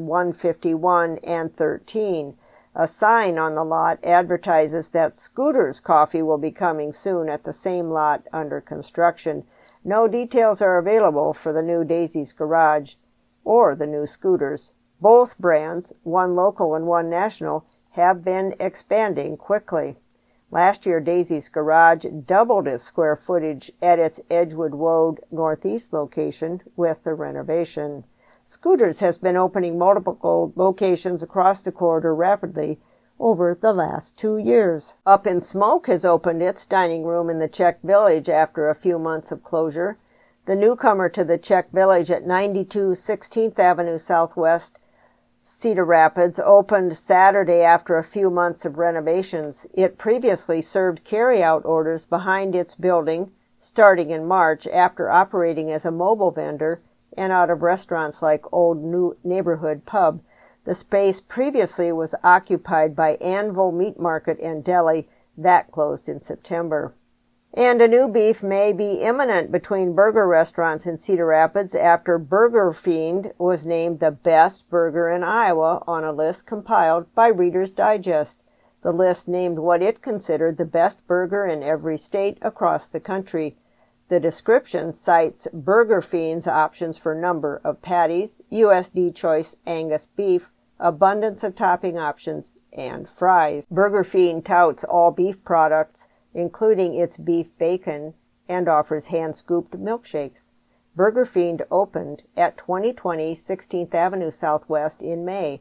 151 and 13. A sign on the lot advertises that Scooter's Coffee will be coming soon at the same lot under construction. No details are available for the new Daisy's Garage or the new Scooter's. Both brands, one local and one national, have been expanding quickly. Last year, Daisy's Garage doubled its square footage at its Edgewood Road Northeast location with the renovation. Scooter's has been opening multiple locations across the corridor rapidly over the last 2 years. Up in Smoke has opened its dining room in the Czech Village after a few months of closure. The newcomer to the Czech Village at 92 16th Avenue Southwest, Cedar Rapids, opened Saturday after a few months of renovations. It previously served carry-out orders behind its building, starting in March after operating as a mobile vendor and out of restaurants like Old New Neighborhood Pub. The space previously was occupied by Anvil Meat Market and Deli. That closed in September. And a new beef may be imminent between burger restaurants in Cedar Rapids after Burger Fiend was named the best burger in Iowa on a list compiled by Reader's Digest. The list named what it considered the best burger in every state across the country. The description cites Burger Fiend's options for number of patties, USD choice Angus beef, abundance of topping options, and fries. Burger Fiend touts all beef products, including its beef bacon, and offers hand-scooped milkshakes. Burger Fiend opened at 2020 16th Avenue Southwest in May.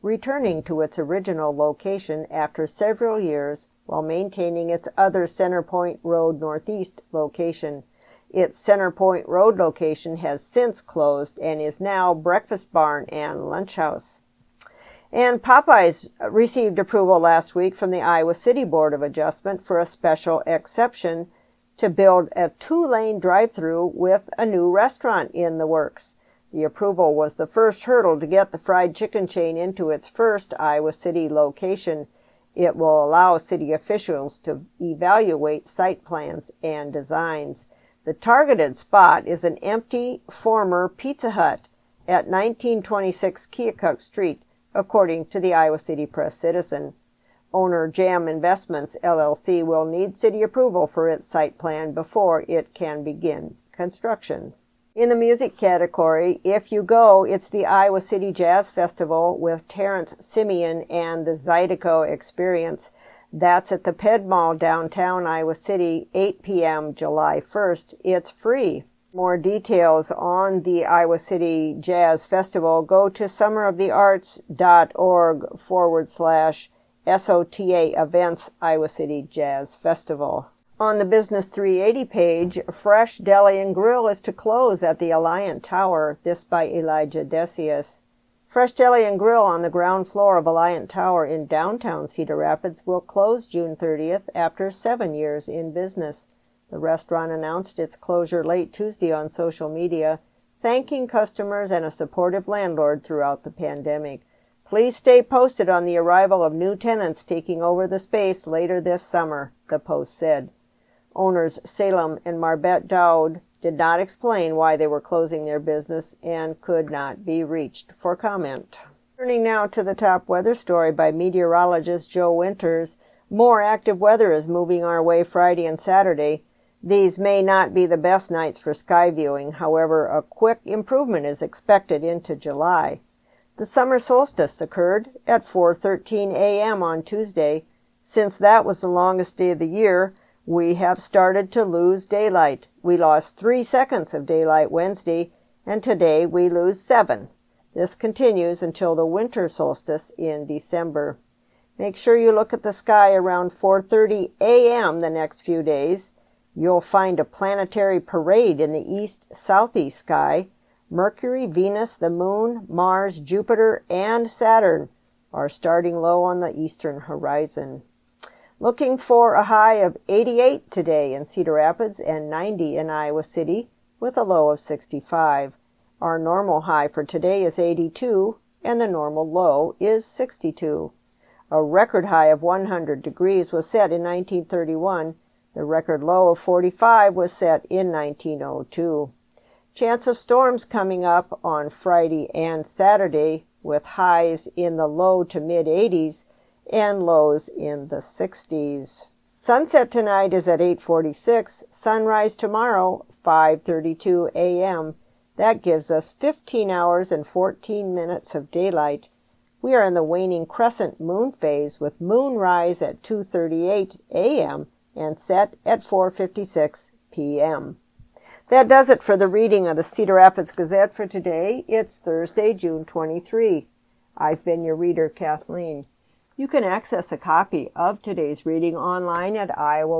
returning to its original location after several years while maintaining its other Centerpoint Road Northeast location. Its Centerpoint Road location has since closed and is now Breakfast Barn and Lunch House. And Popeyes received approval last week from the Iowa City Board of Adjustment for a special exception to build a 2-lane drive-through with a new restaurant in the works. The approval was the first hurdle to get the fried chicken chain into its first Iowa City location. It will allow city officials to evaluate site plans and designs. The targeted spot is an empty former Pizza Hut at 1926 Keokuk Street, according to the Iowa City Press-Citizen. Owner Jam Investments, LLC, will need city approval for its site plan before it can begin construction. In the music category, if you go, it's the Iowa City Jazz Festival with Terrence Simeon and the Zydeco Experience. That's at the Ped Mall downtown Iowa City, 8 p.m. July 1st. It's free. More details on the Iowa City Jazz Festival, go to summerofthearts.org/SOTA events Iowa City Jazz Festival. On the Business 380 page, Fresh Deli and Grill is to close at the Alliant Tower, this by Elijah Decius. Fresh Deli and Grill on the ground floor of Alliant Tower in downtown Cedar Rapids will close June 30th after 7 years in business. The restaurant announced its closure late Tuesday on social media, thanking customers and a supportive landlord throughout the pandemic. Please stay posted on the arrival of new tenants taking over the space later this summer, the post said. Owners Salem and Marbette Dowd did not explain why they were closing their business and could not be reached for comment. Turning now to the top weather story by meteorologist Joe Winters, more active weather is moving our way Friday and Saturday. These may not be the best nights for sky viewing. However, a quick improvement is expected into July. The summer solstice occurred at 4:13 a.m. on Tuesday. Since that was the longest day of the year, we have started to lose daylight. We lost 3 seconds of daylight Wednesday, and today we lose 7. This continues until the winter solstice in December. Make sure you look at the sky around 4:30 a.m. the next few days. You'll find a planetary parade in the east-southeast sky. Mercury, Venus, the Moon, Mars, Jupiter, and Saturn are starting low on the eastern horizon. Looking for a high of 88 today in Cedar Rapids and 90 in Iowa City with a low of 65. Our normal high for today is 82 and the normal low is 62. A record high of 100 degrees was set in 1931. The record low of 45 was set in 1902. Chance of storms coming up on Friday and Saturday with highs in the low to mid-80s and lows in the 60s. Sunset tonight is at 8:46. Sunrise tomorrow, 5:32 a.m. That gives us 15 hours and 14 minutes of daylight. We are in the waning crescent moon phase with moonrise at 2:38 a.m. and set at 4:56 p.m. That does it for the reading of the Cedar Rapids Gazette for today. It's Thursday, June 23. I've been your reader, Kathleen. You can access a copy of today's reading online at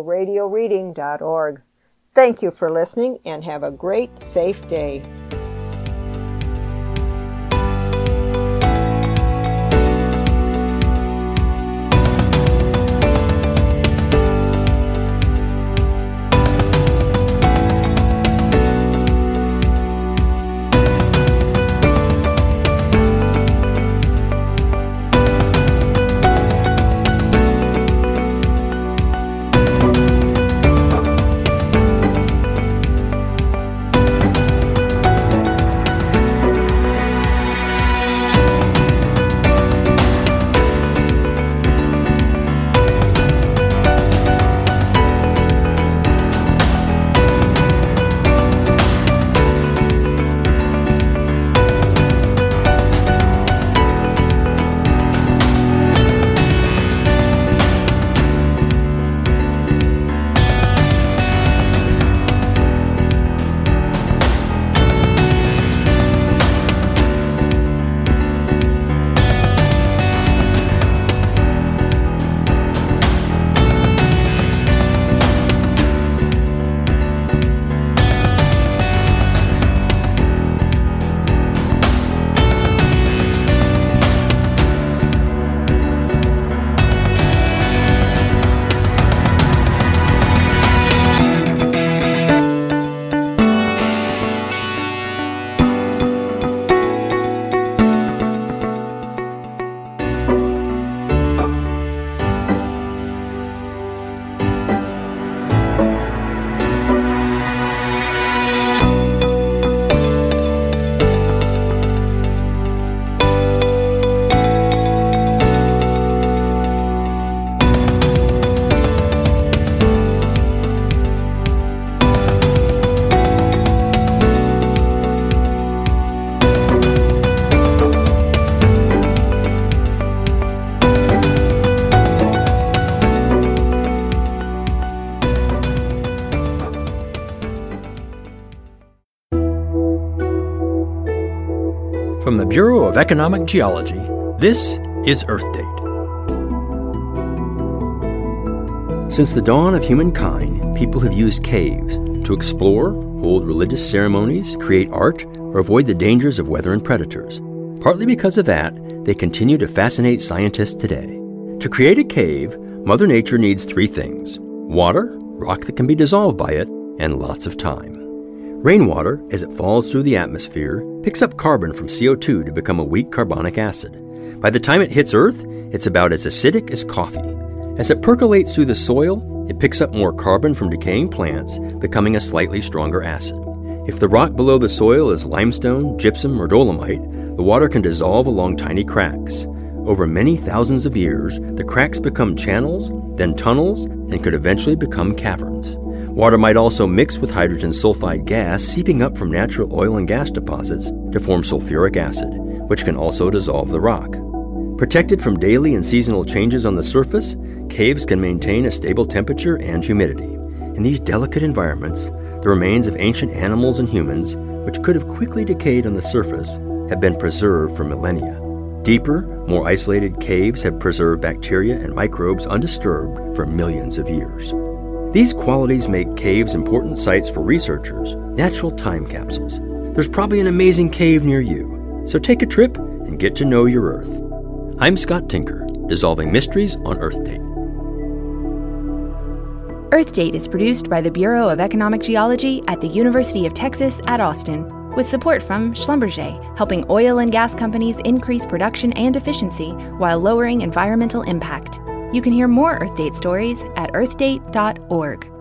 iowaradioreading.org. Thank you for listening and have a great, safe day. From the Bureau of Economic Geology, this is Earth Date. Since the dawn of humankind, people have used caves to explore, hold religious ceremonies, create art, or avoid the dangers of weather and predators. Partly because of that, they continue to fascinate scientists today. To create a cave, Mother Nature needs three things: water, rock that can be dissolved by it, and lots of time. Rainwater, as it falls through the atmosphere, picks up carbon from CO2 to become a weak carbonic acid. By the time it hits Earth, it's about as acidic as coffee. As it percolates through the soil, it picks up more carbon from decaying plants, becoming a slightly stronger acid. If the rock below the soil is limestone, gypsum, or dolomite, the water can dissolve along tiny cracks. Over many thousands of years, the cracks become channels, then tunnels, and could eventually become caverns. Water might also mix with hydrogen sulfide gas seeping up from natural oil and gas deposits to form sulfuric acid, which can also dissolve the rock. Protected from daily and seasonal changes on the surface, caves can maintain a stable temperature and humidity. In these delicate environments, the remains of ancient animals and humans, which could have quickly decayed on the surface, have been preserved for millennia. Deeper, more isolated caves have preserved bacteria and microbes undisturbed for millions of years. These qualities make caves important sites for researchers, natural time capsules. There's probably an amazing cave near you, so take a trip and get to know your Earth. I'm Scott Tinker, dissolving mysteries on Earth Date. Earth Date is produced by the Bureau of Economic Geology at the University of Texas at Austin, with support from Schlumberger, helping oil and gas companies increase production and efficiency while lowering environmental impact. You can hear more Earth Date stories at earthdate.org.